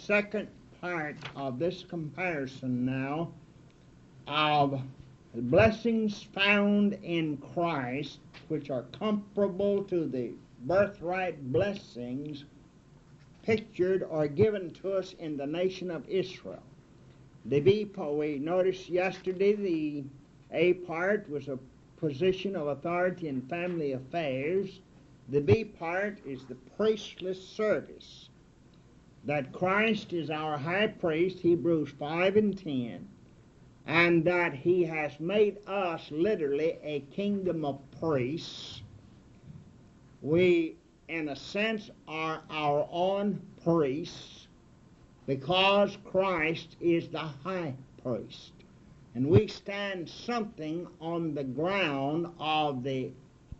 second part of this comparison now of the blessings found in Christ, which are comparable to the birthright blessings pictured or given to us in the nation of Israel. The B part, we noticed yesterday, the A part was a position of authority in family affairs. The B part is the priestly service. That Christ is our high priest, Hebrews 5:10, and that he has made us literally a kingdom of priests. We, in a sense, are our own priests because Christ is the high priest. And we stand something on the ground of the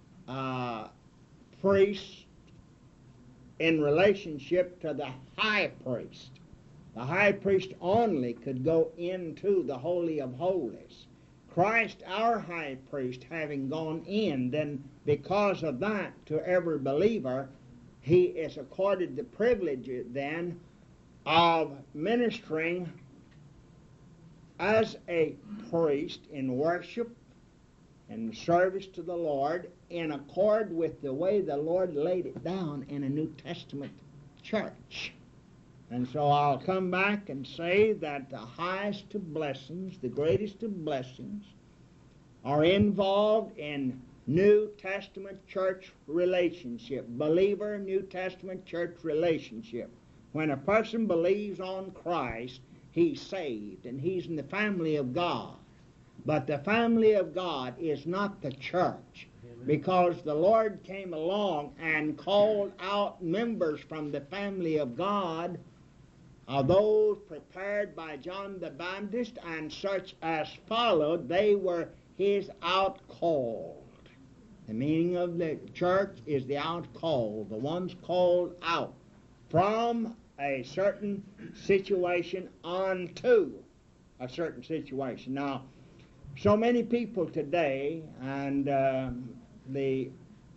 priest in relationship to the high priest. The high priest only could go into the Holy of Holies. Christ, our high priest, having gone in, then because of that, to every believer, he is accorded the privilege then of ministering as a priest in worship and service to the Lord in accord with the way the Lord laid it down in a New Testament church. And so I'll come back and say that the highest of blessings, the greatest of blessings, are involved in New Testament church relationship, believer New Testament church relationship. When a person believes on Christ, he's saved and he's in the family of God. But the family of God is not the church, because the Lord came along and called out members from the family of God, those prepared by John the Baptist and such as followed. They were his outcalled. The meaning of the church is the outcalled, the ones called out from a certain situation onto a certain situation. Now, so many people today, and the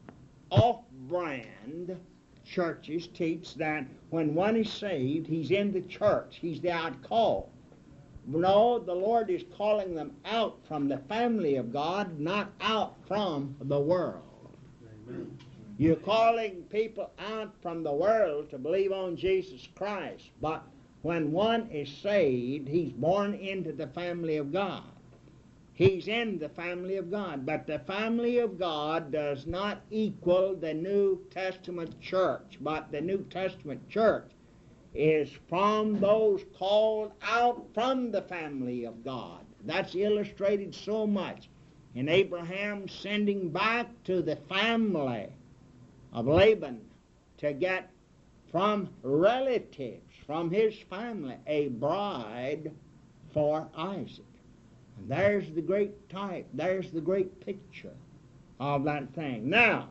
off-brand churches teach that when one is saved, he's in the church, he's the outcalled. No, the Lord is calling them out from the family of God, not out from the world. Amen. You're calling people out from the world to believe on Jesus Christ, but when one is saved, he's born into the family of God. He's in the family of God, but the family of God does not equal the New Testament church, but the New Testament church is from those called out from the family of God. That's illustrated so much in Abraham sending back to the family of Laban to get from relatives, from his family, a bride for Isaac. And there's the great type, there's the great picture of that thing. Now,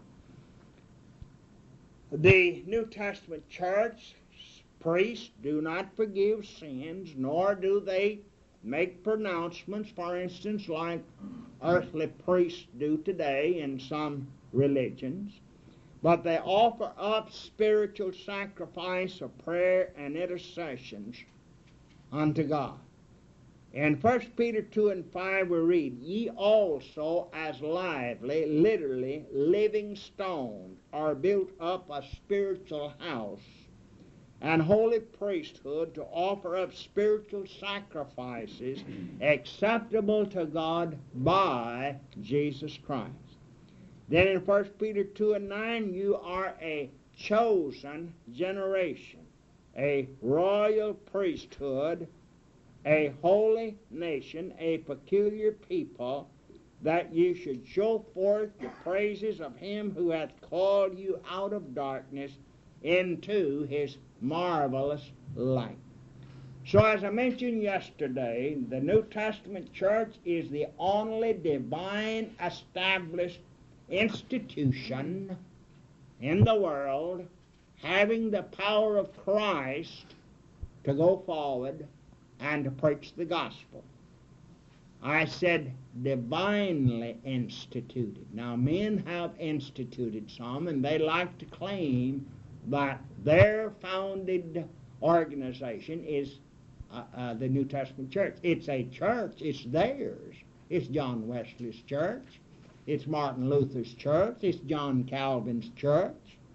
the New Testament church priests do not forgive sins, nor do they make pronouncements, for instance, like earthly priests do today in some religions, but they offer up spiritual sacrifice of prayer and intercessions unto God. In 1 Peter 2:5 we read, "Ye also as lively," literally living stones, "are built up a spiritual house and holy priesthood to offer up spiritual sacrifices acceptable to God by Jesus Christ." Then in 1 Peter 2:9, "You are a chosen generation, a royal priesthood, a holy nation, a peculiar people, that you should show forth the praises of him who hath called you out of darkness into his marvelous light." So as I mentioned yesterday, the New Testament church is the only divine established institution in the world having the power of Christ to go forward and to preach the gospel. I said divinely instituted. Now, men have instituted some, and they like to claim that they're founded organization is the New Testament church. It's a church. It's theirs. It's John Wesley's church. It's Martin Luther's church. It's John Calvin's church.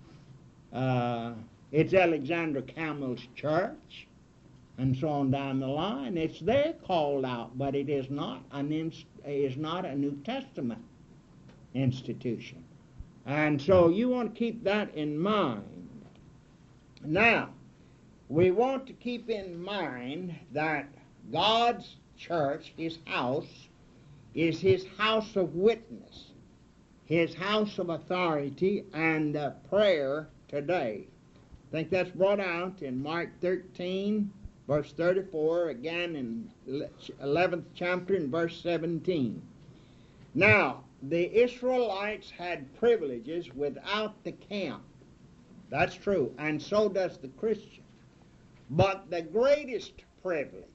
It's Alexander Campbell's church, and so on down the line. It's there called out, but it is not a New Testament institution. And so you want to keep that in mind. Now, we want to keep in mind that God's church, His house, is His house of witness, His house of authority and prayer today. I think that's brought out in Mark 13, verse 34, again in 11th chapter in verse 17. Now, the Israelites had privileges without the camp. That's true, and so does the Christian. But the greatest privileges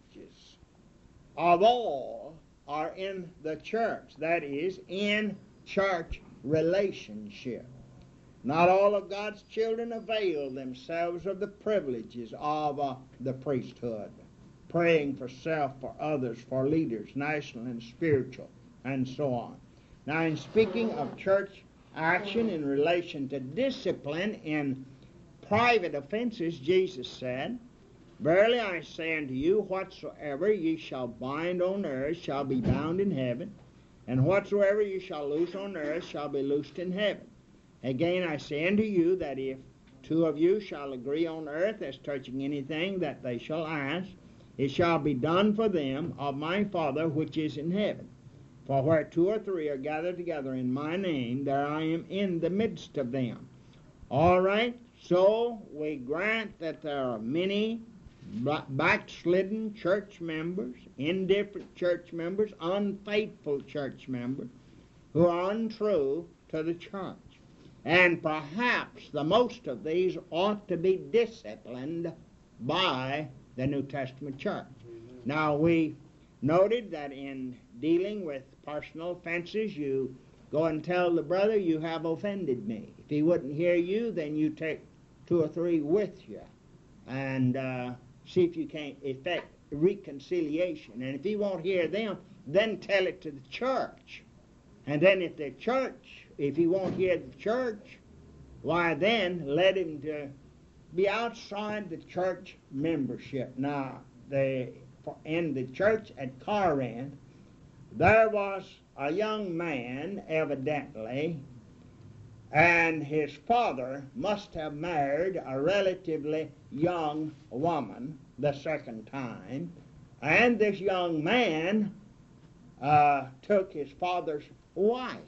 of all are in the church, that is, in church relationship. Not all of God's children avail themselves of the privileges of the priesthood, praying for self, for others, for leaders, national and spiritual, and so on. Now, in speaking of church action in relation to discipline in private offenses, Jesus said, "Verily I say unto you, whatsoever ye shall bind on earth shall be bound in heaven, and whatsoever ye shall loose on earth shall be loosed in heaven. Again I say unto you, that if two of you shall agree on earth as touching anything that they shall ask, it shall be done for them of my Father which is in heaven. For where two or three are gathered together in my name, there I am in the midst of them." All right, so we grant that there are many backslidden church members, indifferent church members, unfaithful church members, who are untrue to the church. And perhaps the most of these ought to be disciplined by the New Testament church. Now, we noted that in dealing with personal offenses, you go and tell the brother, "You have offended me." If he wouldn't hear you, then you take two or three with you and see if you can't effect reconciliation. And if he won't hear them, then tell it to the church. And then if he won't hear the church, why then let him to be outside the church membership. Now, in the church at Corinth, there was a young man, evidently, and his father must have married a relatively young woman the second time, and this young man took his father's wife.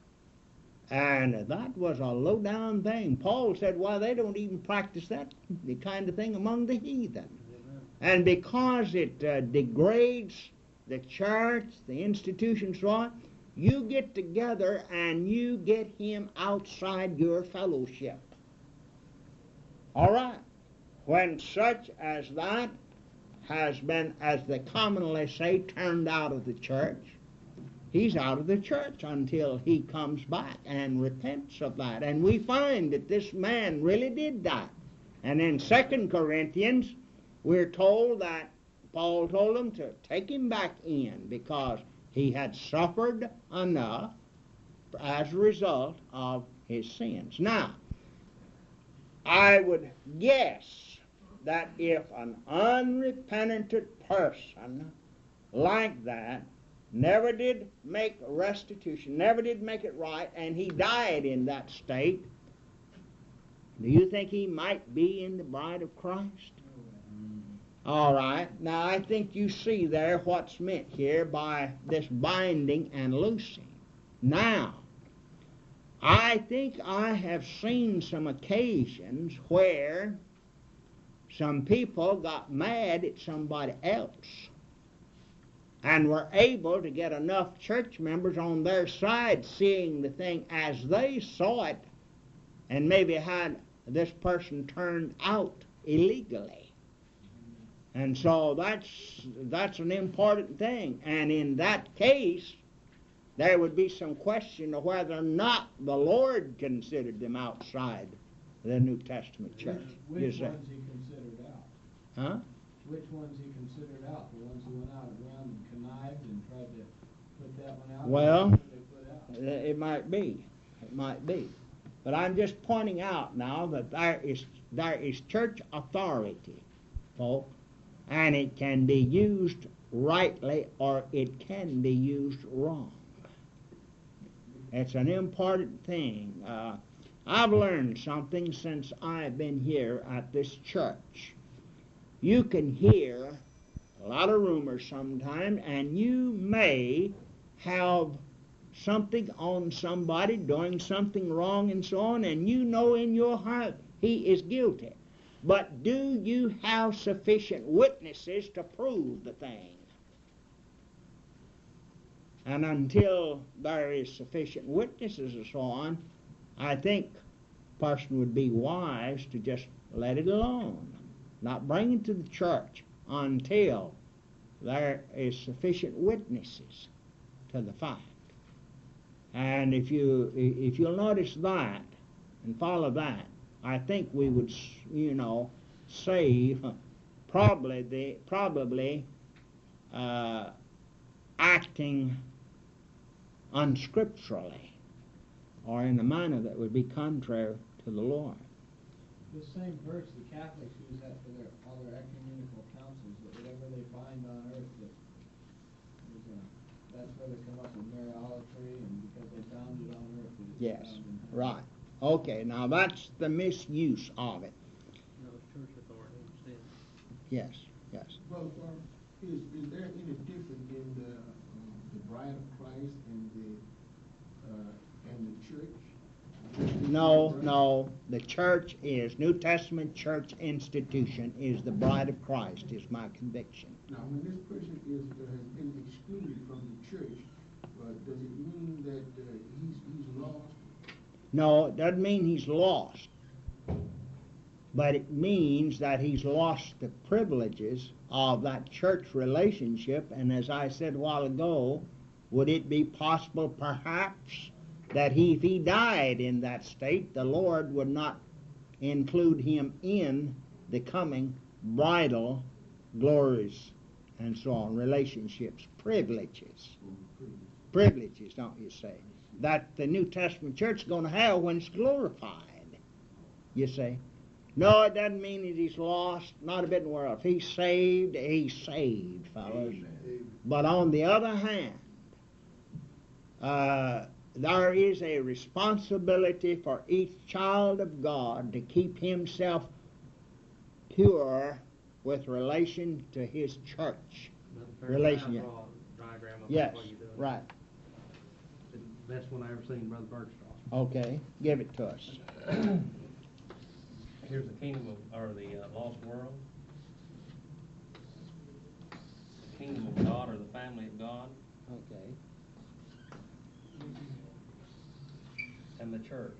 And that was a low-down thing. Paul said, "Why, they don't even practice that kind of thing among the heathen." And because it degrades the church, the institution, so on, you get together and you get him outside your fellowship. All right. When such as that has been, as they commonly say, turned out of the church, he's out of the church until he comes back and repents of that. And we find that this man really did that. And in 2 Corinthians, we're told that Paul told them to take him back in because he had suffered enough as a result of his sins. Now, I would guess that if an unrepentant person like that never did make restitution, never did make it right, and he died in that state, do you think he might be in the bride of Christ? All right. Now, I think you see there what's meant here by this binding and loosing. Now, I think I have seen some occasions where some people got mad at somebody else and were able to get enough church members on their side seeing the thing as they saw it, and maybe had this person turned out illegally. And so that's an important thing. And in that case, there would be some question of whether or not the Lord considered them outside the New Testament church. Which ones he considered out? Huh? Which ones he considered out? The ones who went out around and connived and tried to put that one out? Well, Or the ones they put out? it might be. It might be. But I'm just pointing out now that there is church authority, folks, and it can be used rightly or it can be used wrong. It's an important thing. I've learned something since I've been here at this church. You can hear a lot of rumors sometimes, and you may have something on somebody doing something wrong and so on, and you know in your heart he is guilty. But do you have sufficient witnesses to prove the thing? And until there is sufficient witnesses and so on, I think a person would be wise to just let it alone, not bring it to the church until there is sufficient witnesses to the fact. And if you'll notice that and follow that, I think we would, save probably acting unscripturally or in a manner that would be contrary to the Lord. The same verse the Catholics use that for all their ecumenical councils, that whatever they find on earth that's where they come up with Mariolatry, and because they found it on earth, it's Yes, found in heaven. right. Okay, now that's the misuse of it. No, it's church authority instead. Yes. Well, is there any difference in the bride of Christ and the church? No. The church is, New Testament church institution is the bride of Christ, is my conviction. Now, when this person has been excluded from the church, does it mean that he's lost? No, it doesn't mean he's lost. But it means that he's lost the privileges of that church relationship. And as I said a while ago, would it be possible perhaps that if he died in that state, the Lord would not include him in the coming bridal glories and so on, relationships, privileges. Privileges, don't you say? That the New Testament church is going to have when it's glorified, you see. No, it doesn't mean that he's lost, not a bit in the world. If he's saved, fellas. Amen. But on the other hand, there is a responsibility for each child of God to keep himself pure with relation to his church. Relationship. Diagram of Yes, what you're doing. right. The best one I ever seen, Brother Bergstraw. Okay, give it to us. Here's the kingdom or the lost world. The kingdom of God or the family of God. Okay. And the church.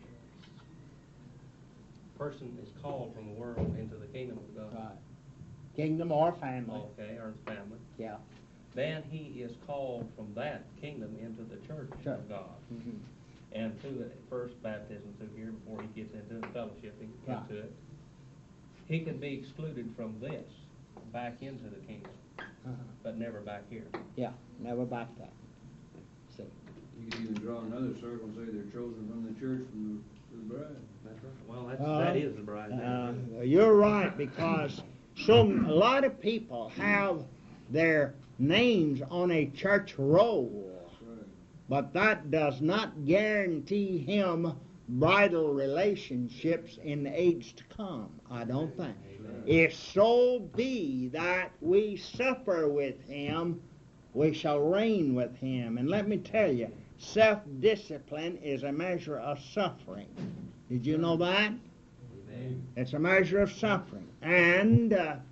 Person is called from the world into the kingdom of God. Right. Kingdom or family. Okay, or family. Yeah. Then he is called from that kingdom into the church of God. Mm-hmm. And through the first baptism through here, before he gets into fellowshipping Right. into it, he can be excluded from this back into the kingdom, but never back here. Yeah, never back that. See. You could even draw another circle and say they're chosen from the church from the bride. That's right. Well, that is the bride. You're right, because a lot of people have their names on a church roll, Right. but that does not guarantee him bridal relationships in the age to come, I don't think. Amen. If so be that we suffer with him, we shall reign with him. And let me tell you, self-discipline is a measure of suffering. Did you know that? Amen. It's a measure of suffering. And,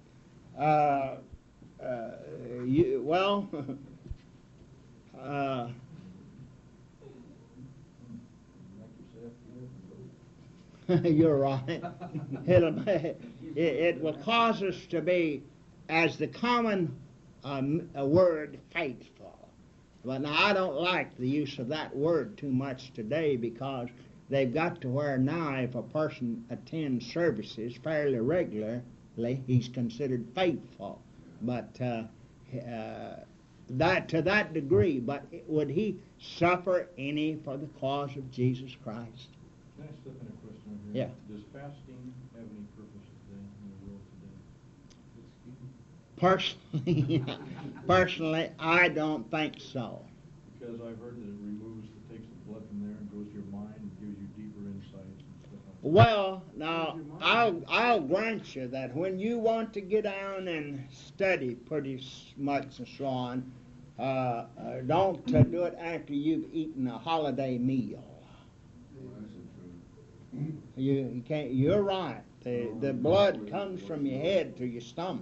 you're right. It will cause us to be, as the common word, faithful. But now I don't like the use of that word too much today, because they've got to where now if a person attends services fairly regular, he's considered faithful. But that to that degree, but would he suffer any for the cause of Jesus Christ? Can I slip in a question over here? Yeah. Does fasting have any purpose today in the world today? Personally, I don't think so. Because I've heard that it removes, it takes the blood from there and goes to your mind and gives you deeper insights and stuff like that. Well, now I'll grant you that when you want to get down and study pretty much and so on, don't do it after you've eaten a holiday meal. You can't. You're right. The blood comes from your head to your stomach.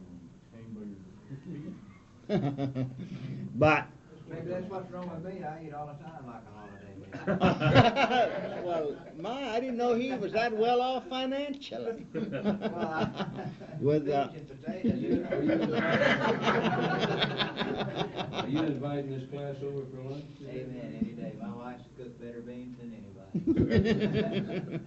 But Maybe that's what's wrong with me. I eat all the time like a holiday meal. well, I didn't know he was that well off financially. With Are you inviting this class over for lunch? Amen, any day. My wife's cooked better beans than anybody.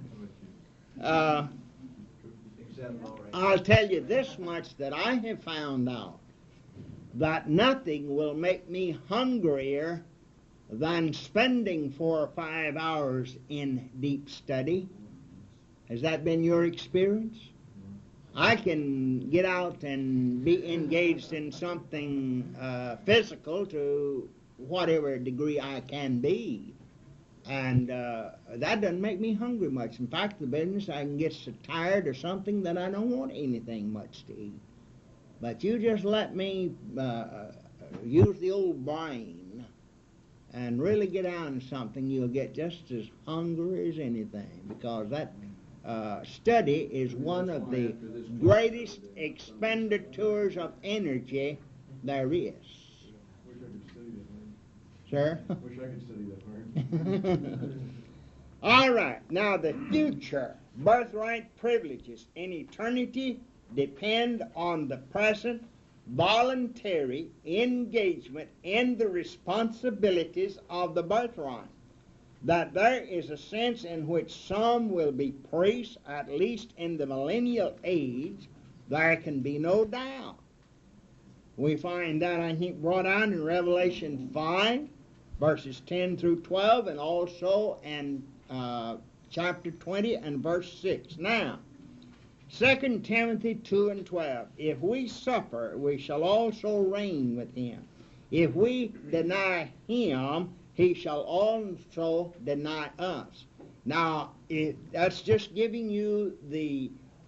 Except Lori. I'll tell you this much that I have found out, that nothing will make me hungrier than spending 4 or 5 hours in deep study. Has that been your experience? I can get out and be engaged in something physical to whatever degree I can be. And that doesn't make me hungry much. In fact, the business, I can get so tired or something that I don't want anything much to eat. But you just let me use the old brain and really get on something, you'll get just as hungry as anything, because that study is one of the greatest expenditures of energy there is. Wish I could study that hard. Sir? Wish I could study that hard. All right, now the future birthright privileges in eternity depend on the present voluntary engagement in the responsibilities of the birthright. That there is a sense in which some will be priests, at least in the millennial age, there can be no doubt. We find that, I think, brought out in Revelation 5, verses 10 through 12, and also in chapter 20 and verse 6. Now, 2 Timothy 2 and 12, if we suffer, we shall also reign with him. If we deny him, he shall also deny us. Now, that's just giving you the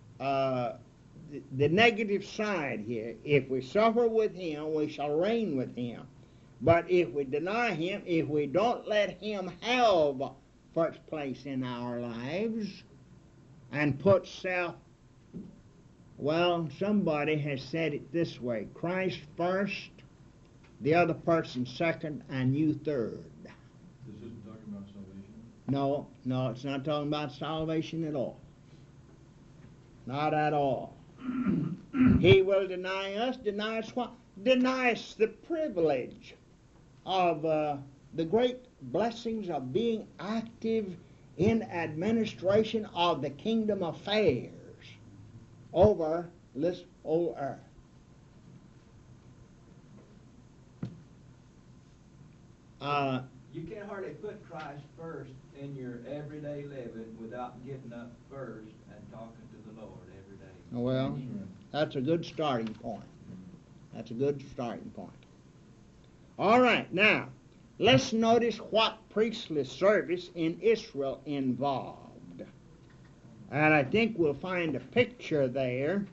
negative side here. If we suffer with him, we shall reign with him. But if we deny him, if we don't let him have first place in our lives and put self, well, somebody has said it this way: Christ first, the other person second, and you third. This isn't talking about salvation? No, it's not talking about salvation at all. Not at all. He will deny us what? Deny us the privilege of the great blessings of being active in administration of the kingdom affairs over this old earth. You can't hardly put Christ first in your everyday living without getting up first and talking to the Lord every day. Well, that's a good starting point. That's a good starting point. All right, now, let's notice what priestly service in Israel involved. And I think we'll find a picture there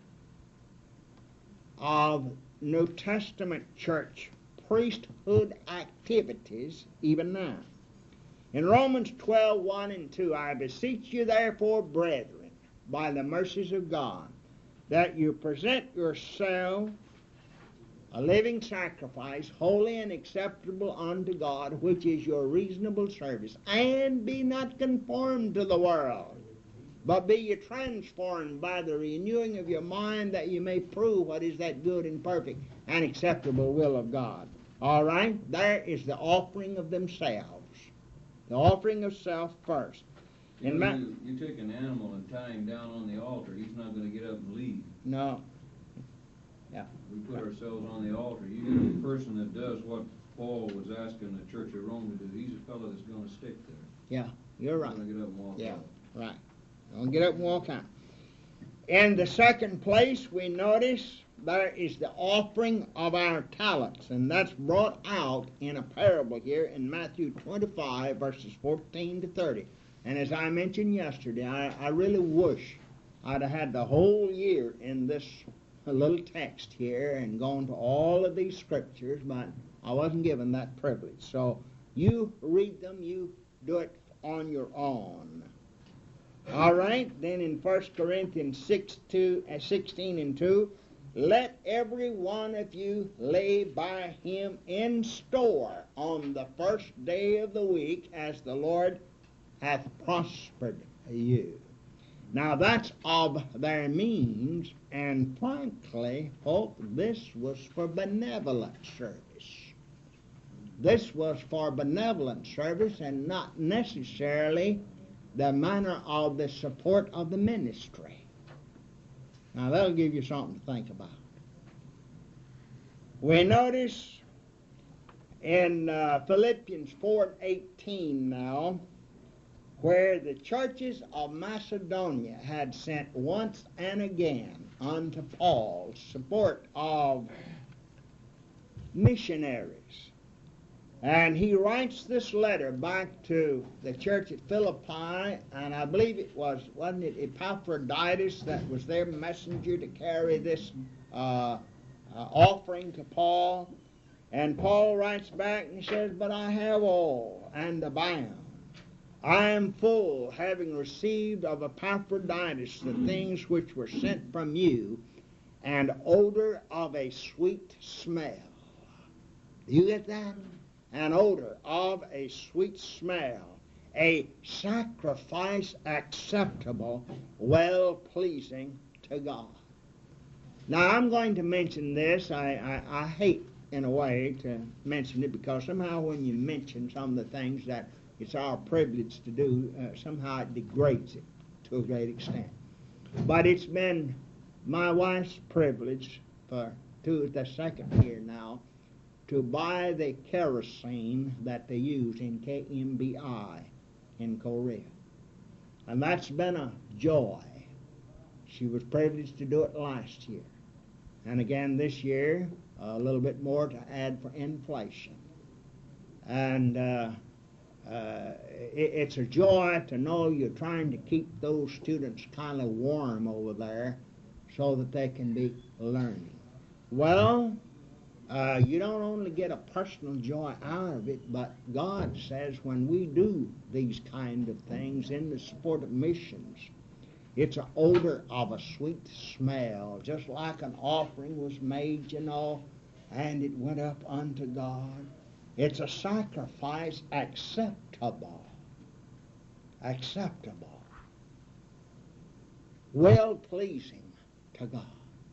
of New Testament church priesthood activities even now. In Romans 12, 1 and 2, I beseech you therefore, brethren, by the mercies of God, that you present yourselves a living sacrifice, holy and acceptable unto God, which is your reasonable service. And be not conformed to the world, but be ye transformed by the renewing of your mind, that you may prove what is that good and perfect and acceptable will of God. All right? There is the offering of themselves. The offering of self first. In Ma- You take an animal and tie him down on the altar, he's not gonna get up and leave. No. Yeah. We put ourselves on the altar. You get a person that does what Paul was asking the Church of Rome to do, he's a fellow that's gonna stick there. Yeah, you're right. He's gonna get up and walk Yeah, out. right. Don't get up and walk out. In the second place, we notice there is the offering of our talents, and that's brought out in a parable here in Matthew 25, verses 14 to 30. And as I mentioned yesterday, I really wish I'd have had the whole year in this little text here and gone to all of these scriptures, but I wasn't given that privilege. So you read them, you do it on your own. All right, then in 1 Corinthians 16 and 2, let every one of you lay by him in store on the first day of the week, as the Lord hath prospered you. Now that's of their means, and frankly, folk, this was for benevolent service. This was for benevolent service and not necessarily the manner of the support of the ministry. Now that'll give you something to think about. We notice in Philippians 4:18 now, where the churches of Macedonia had sent once and again unto Paul support of missionaries. And he writes this letter back to the church at Philippi, and I believe it wasn't it Epaphroditus that was their messenger to carry this offering to Paul. And Paul writes back and he says, but I have all and abound. I am full, having received of Epaphroditus the things which were sent from you, an odor of a sweet smell. Do you get that? An odor of a sweet smell, a sacrifice acceptable, well-pleasing to God. Now, I'm going to mention this. I hate, in a way, to mention it, because somehow when you mention some of the things that it's our privilege to do, somehow it degrades it to a great extent. But it's been my wife's privilege for the second year now to buy the kerosene that they use in KMBI in Korea. And that's been a joy. She was privileged to do it last year. And again this year, a little bit more to add for inflation. And it's a joy to know you're trying to keep those students kind of warm over there so that they can be learning. Well, you don't only get a personal joy out of it, but God says when we do these kind of things in the support of missions, it's an odor of a sweet smell, just like an offering was made, and it went up unto God. It's a sacrifice acceptable, well-pleasing to God.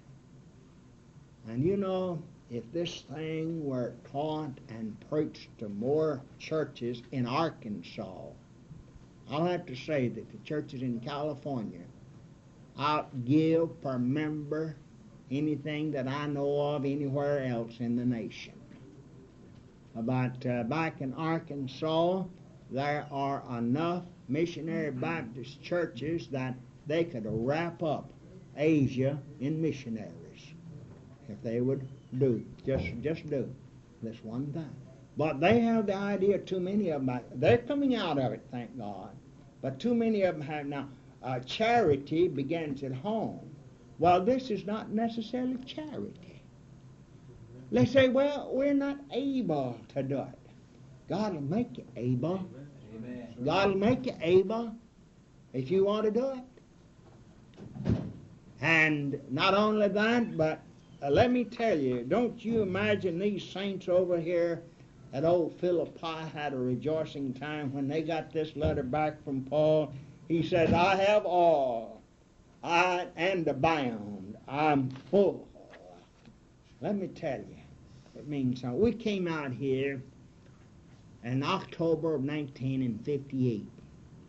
And if this thing were taught and preached to more churches in Arkansas, I'll have to say that the churches in California outgive per member anything that I know of anywhere else in the nation. About back in Arkansas, there are enough missionary Baptist churches that they could wrap up Asia in missionaries if they would just do this one thing. But they have the idea, too many of them, they're coming out of it, thank God, but too many of them have now, charity begins at home. Well, this is not necessarily charity. They say, well, we're not able to do it. God will make you able. Amen. God will make you able if you want to do it. And not only that, but let me tell you, don't you imagine these saints over here at old Philippi had a rejoicing time when they got this letter back from Paul. He says, I have all, and abound. I'm full. Let me tell you, it means something. We came out here in October of 1958.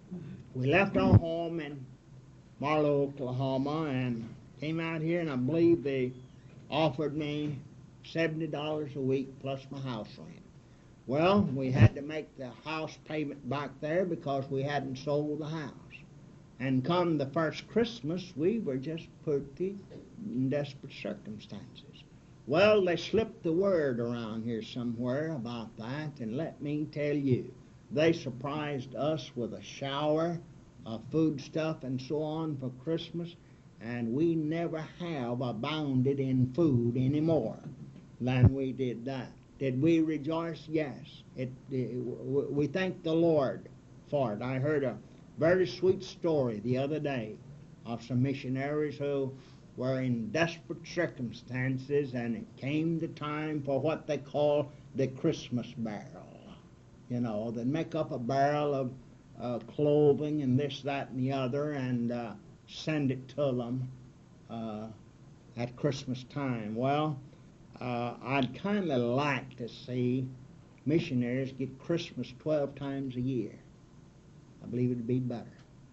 we left our home in Marlow, Oklahoma, and came out here, and I believe they offered me $70 a week plus my house rent. Well, we had to make the house payment back there because we hadn't sold the house. And come the first Christmas, we were just pretty in desperate circumstances. Well, they slipped the word around here somewhere about that, and let me tell you, they surprised us with a shower of food stuff and so on for Christmas, and we never have abounded in food any more than we did that. Did we rejoice? Yes. We thank the Lord for it. I heard a very sweet story the other day of some missionaries who were in desperate circumstances, and it came the time for what they call the Christmas barrel. You know, they make up a barrel of clothing and this, that, and the other, and send it to them at Christmas time. Well, I'd kind of like to see missionaries get Christmas 12 times a year. I believe it'd be better.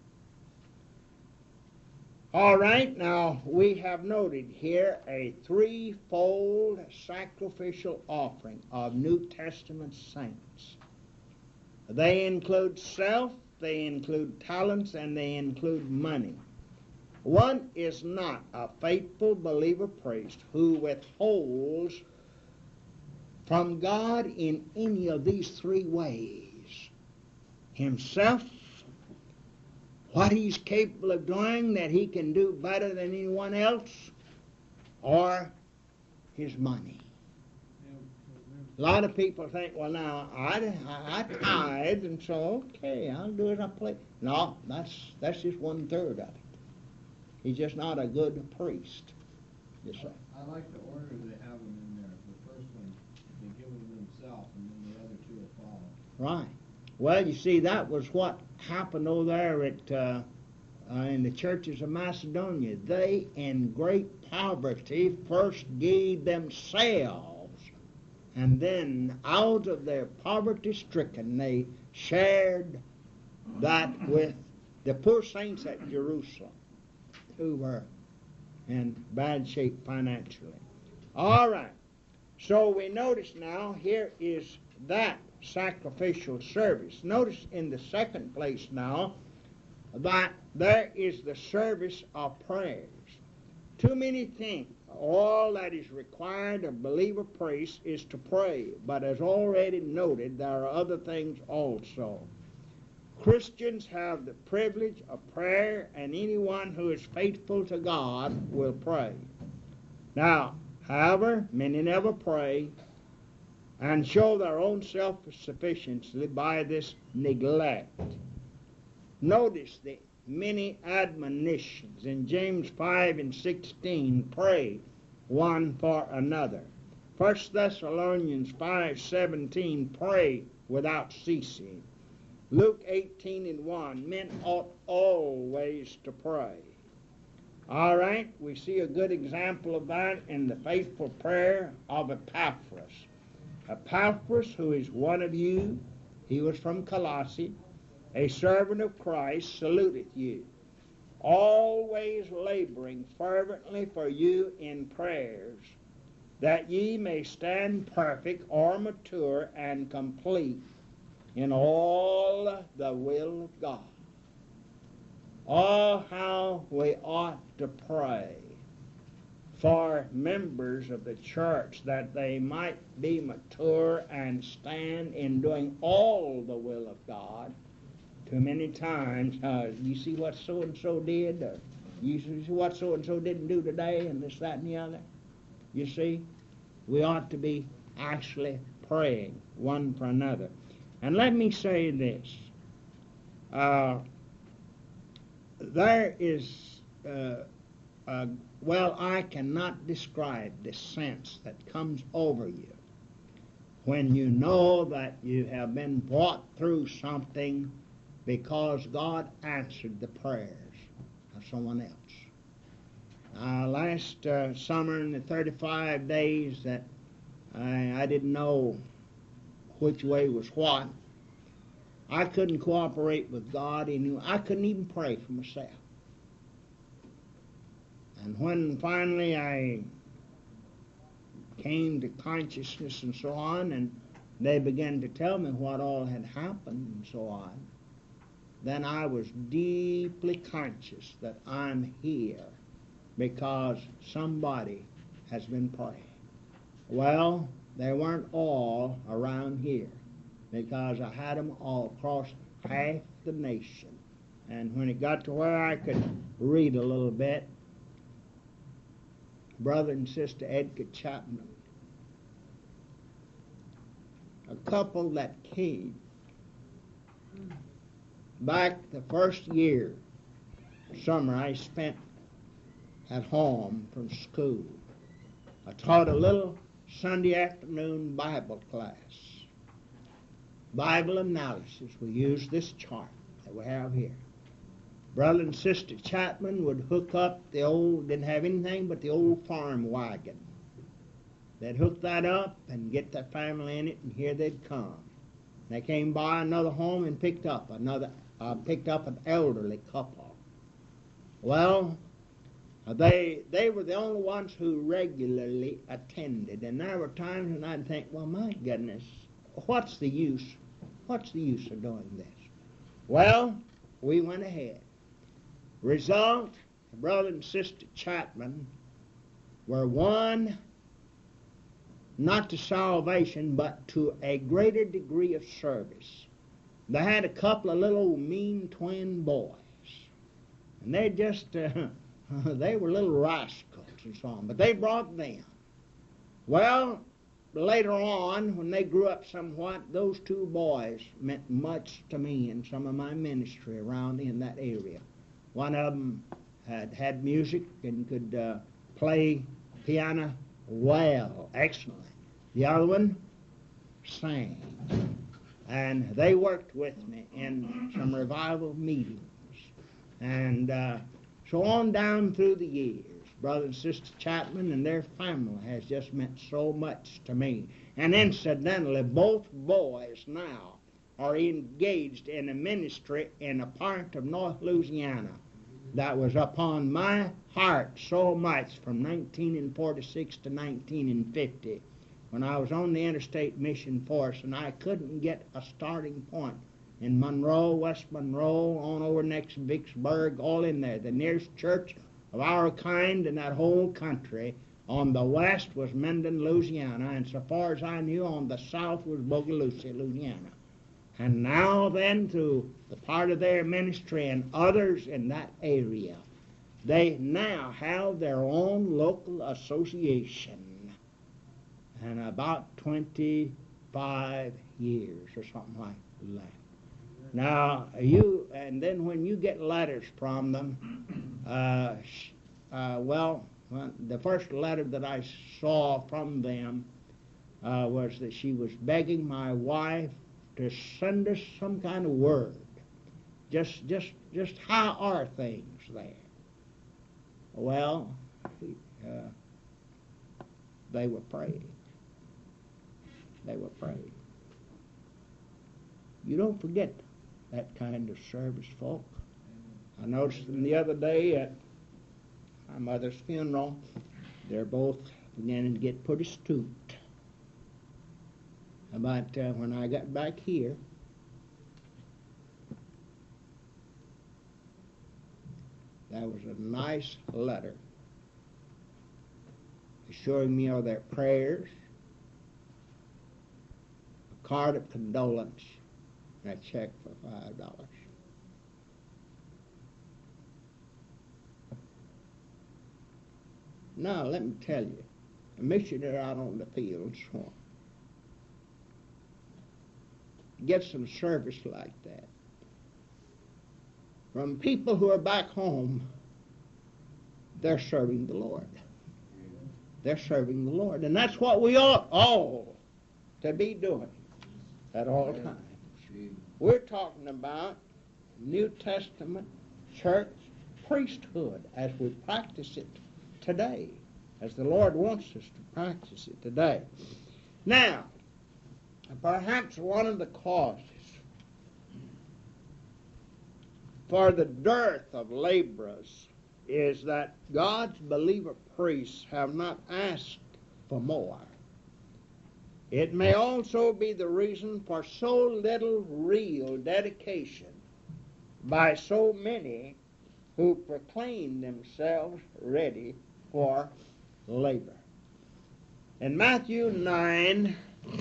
All right, now we have noted here a threefold sacrificial offering of New Testament saints. They include self, they include talents, and they include money. One is not a faithful believer priest who withholds from God in any of these three ways. Himself, what he's capable of doing that he can do better than anyone else, or his money. A lot of people think, well, now, I tithe, and so, okay, I'll do as I please. No, that's just 1/3 of it. He's just not a good priest. Yes, sir. I like the order they have them in there. The first one, they give them themselves, and then the other two will follow. Right. Well, you see, that was what happened over there at in the churches of Macedonia. They, in great poverty, first gave themselves, and then out of their poverty-stricken, they shared that with the poor saints at Jerusalem, who were in bad shape financially. All right. So we notice now here is that sacrificial service. Notice in the second place now that there is the service of prayers. Too many think all that is required of believer priest is to pray, but as already noted, there are other things also. Christians have the privilege of prayer, and anyone who is faithful to God will pray. Now, however, many never pray and show their own self-sufficiency by this neglect. Notice the many admonitions in James 5:16, pray one for another. 1 Thessalonians 5:17, pray without ceasing. Luke 18:1, men ought always to pray. All right, we see a good example of that in the faithful prayer of Epaphras. Epaphras, who is one of you, he was from Colossae, a servant of Christ, saluteth you, always laboring fervently for you in prayers, that ye may stand perfect or mature and complete in all the will of God. Oh, how we ought to pray for members of the church that they might be mature and stand in doing all the will of God. Too many times, you see what so-and-so did, or you see what so-and-so didn't do today, and this, that, and the other. You see, we ought to be actually praying one for another. And let me say this. There is, well, I cannot describe the sense that comes over you when you know that you have been brought through something because God answered the prayers of someone else. Last summer, in the 35 days that I didn't know which way was what, I couldn't cooperate with God. I couldn't even pray for myself. And when finally I came to consciousness and so on, and they began to tell me what all had happened and so on, then I was deeply conscious that I'm here because somebody has been praying. Well, they weren't all around here because I had them all across half the nation. And when it got to where I could read a little bit, Brother and Sister Edgar Chapman, a couple that came back the first year, summer I spent at home from school. I taught a little Sunday afternoon Bible class. Bible analysis. We used this chart that we have here. Brother and Sister Chapman would hook up the old, didn't have anything but the old farm wagon. They'd hook that up and get their family in it, and here they'd come. They came by another home and picked up an elderly couple. Well, they were the only ones who regularly attended, and there were times when I'd think, well, my goodness, what's the use? What's the use of doing this? Well, we went ahead. Result, Brother and Sister Chapman were won not to salvation, but to a greater degree of service. They had a couple of little old mean twin boys, and they just, they were little rascals and so on, but they brought them. Well, later on, when they grew up somewhat, those two boys meant much to me in some of my ministry around in that area. One of them had music and could play piano well, excellently. The other one sang. And they worked with me in some revival meetings. And so on down through the years, Brother and Sister Chapman and their family has just meant so much to me. And incidentally, both boys now are engaged in a ministry in a part of North Louisiana that was upon my heart so much from 1946 to 1950 when I was on the Interstate Mission Force, and I couldn't get a starting point in Monroe, West Monroe, on over next Vicksburg, all in there. The nearest church of our kind in that whole country on the west was Mendon, Louisiana, and so far as I knew, on the south was Bogalusa, Louisiana. And now then, through the part of their ministry and others in that area, they now have their own local association. And about 25 years or something like that. Now, and then when you get letters from them, the first letter that I saw from them was that she was begging my wife to send us some kind of word. Just how are things there? Well, they were praying. They were praying. You don't forget that kind of service, folk. I noticed them the other day at my mother's funeral. They're both beginning to get pretty stooped. But when I got back here, that was a nice letter assuring me of their prayers, a card of condolence, and a check for $5. Now, let me tell you, a missionary out on the field, so get some service like that from people who are back home. They're serving the Lord. They're serving the Lord, and that's what we ought all to be doing at all times. We're talking about New Testament church priesthood as we practice it today, as the Lord wants us to practice it today. Now, perhaps one of the causes for the dearth of laborers is that God's believer priests have not asked for more. It may also be the reason for so little real dedication by so many who proclaim themselves ready for labor. In Matthew 9,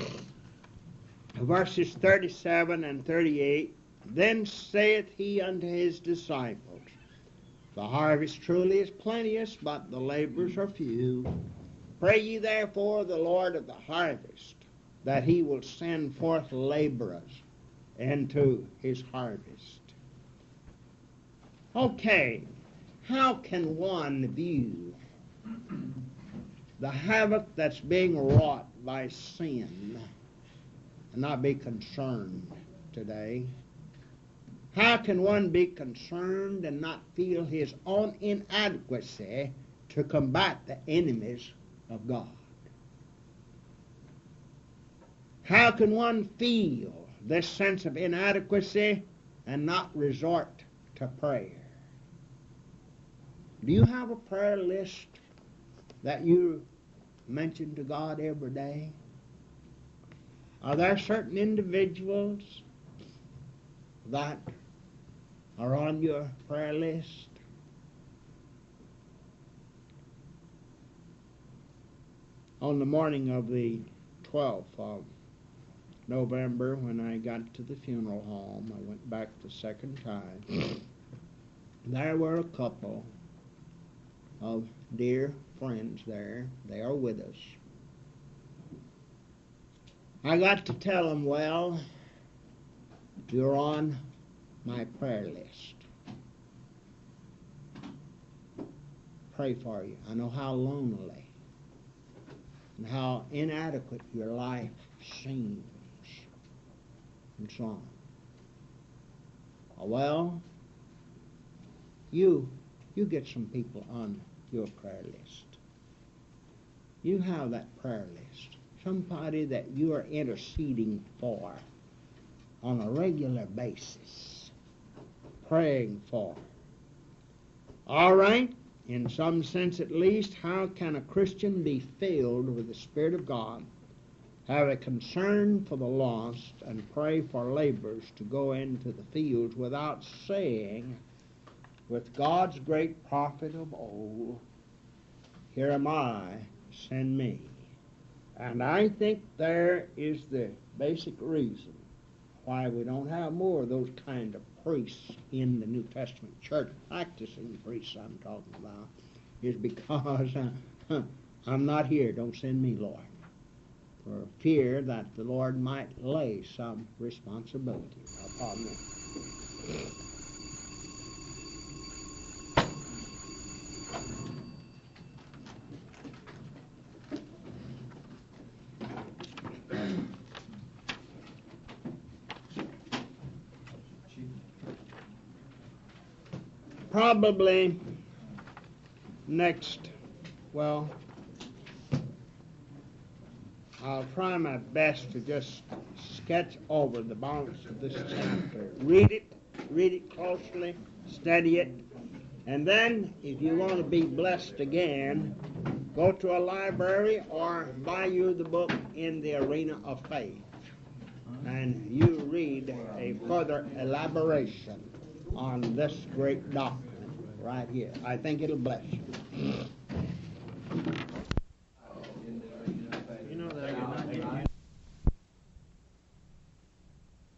verses 37 and 38, then saith he unto his disciples, the harvest truly is plenteous, but the laborers are few. Pray ye therefore the Lord of the harvest, that he will send forth laborers into his harvest. Okay, how can one view the havoc that's being wrought by sin and not be concerned today? How can one be concerned and not feel his own inadequacy to combat the enemies of God? How can one feel this sense of inadequacy and not resort to prayer? Do you have a prayer list that you mention to God every day? Are there certain individuals that are on your prayer list? On the morning of the 12th of November, when I got to the funeral home, I went back the second time. There were a couple of dear friends there. They are with us. I got to tell them, well, you're on my prayer list. Pray for you. I know how lonely and how inadequate your life seems, and so on. Well, you get some people on your prayer list. You have that prayer list. Somebody that you are interceding for on a regular basis, praying for. All right, in some sense at least, how can a Christian be filled with the Spirit of God, have a concern for the lost, and pray for laborers to go into the fields without saying, with God's great prophet of old, here am I, send me? And I think there is the basic reason why we don't have more of those kind of priests in the New Testament church, practicing priests I'm talking about, is because I'm not here. Don't send me, Lord. For fear that the Lord might lay some responsibility upon them. Probably next, well, I'll try my best to just sketch over the balance of this chapter. Read it closely, study it, and then if you want to be blessed again, go to a library or buy you the book In the Arena of Faith, and you read a further elaboration on this great doctrine right here. I think it'll bless you.